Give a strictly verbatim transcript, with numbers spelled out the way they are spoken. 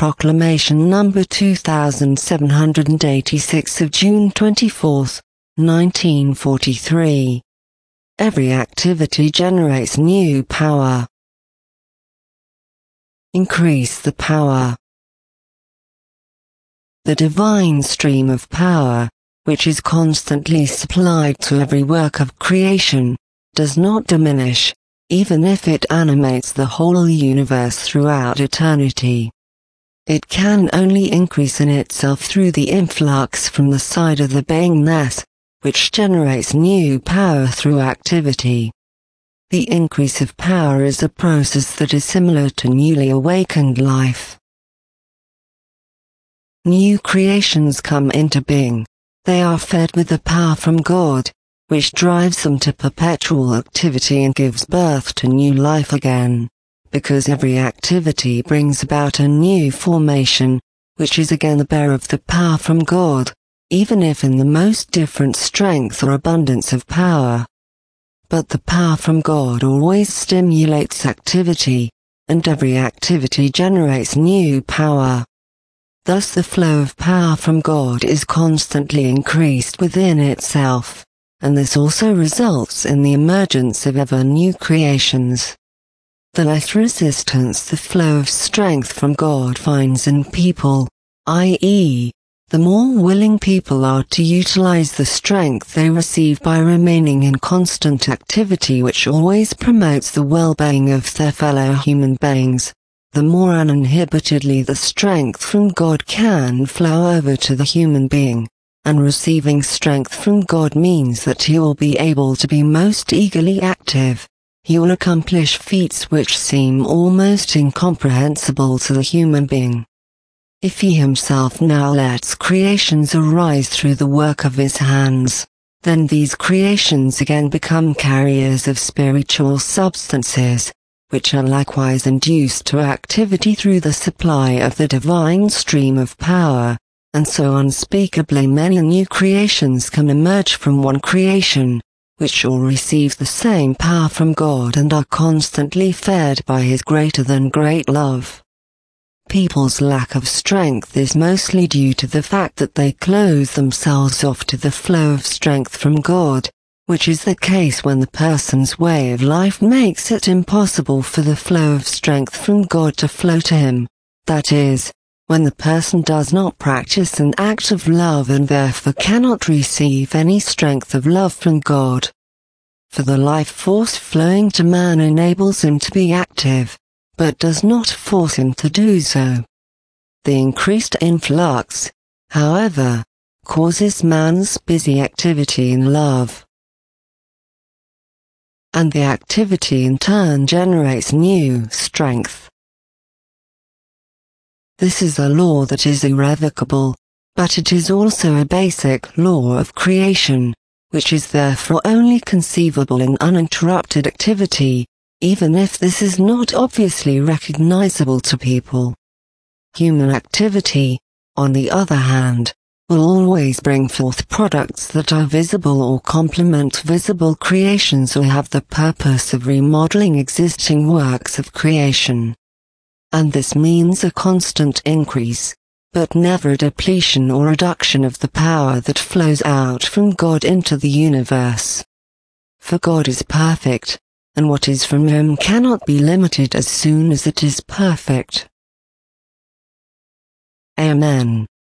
Proclamation number two thousand seven hundred eighty-six of June twenty-fourth, nineteen forty-three. Every activity generates new power. Increase the power. The divine stream of power, which is constantly supplied to every work of creation, does not diminish, even if it animates the whole universe throughout eternity. It can only increase in itself through the influx from the side of the beingness, which generates new power through activity. The increase of power is a process that is similar to newly awakened life. New creations come into being. They are fed with the power from God, which drives them to perpetual activity and gives birth to new life again, because every activity brings about a new formation, which is again the bearer of the power from God, even if in the most different strength or abundance of power. But the power from God always stimulates activity, and every activity generates new power. Thus the flow of power from God is constantly increased within itself, and this also results in the emergence of ever new creations. The less resistance the flow of strength from God finds in people, that is, the more willing people are to utilize the strength they receive by remaining in constant activity, which always promotes the well-being of their fellow human beings, the more uninhibitedly the strength from God can flow over to the human being, and receiving strength from God means that he will be able to be most eagerly active. He will accomplish feats which seem almost incomprehensible to the human being. If he himself now lets creations arise through the work of his hands, then these creations again become carriers of spiritual substances, which are likewise induced to activity through the supply of the divine stream of power, and so unspeakably many new creations can emerge from one creation, which all receive the same power from God and are constantly fed by his greater than great love. People's lack of strength is mostly due to the fact that they close themselves off to the flow of strength from God, which is the case when the person's way of life makes it impossible for the flow of strength from God to flow to him, that is, when the person does not practice an act of love and therefore cannot receive any strength of love from God. For the life force flowing to man enables him to be active, but does not force him to do so. The increased influx, however, causes man's busy activity in love, and the activity in turn generates new strength. This is a law that is irrevocable, but it is also a basic law of creation, which is therefore only conceivable in uninterrupted activity, even if this is not obviously recognizable to people. Human activity, on the other hand, will always bring forth products that are visible or complement visible creations or have the purpose of remodeling existing works of creation. And this means a constant increase, but never a depletion or reduction of the power that flows out from God into the universe. For God is perfect, and what is from him cannot be limited as soon as it is perfect. Amen.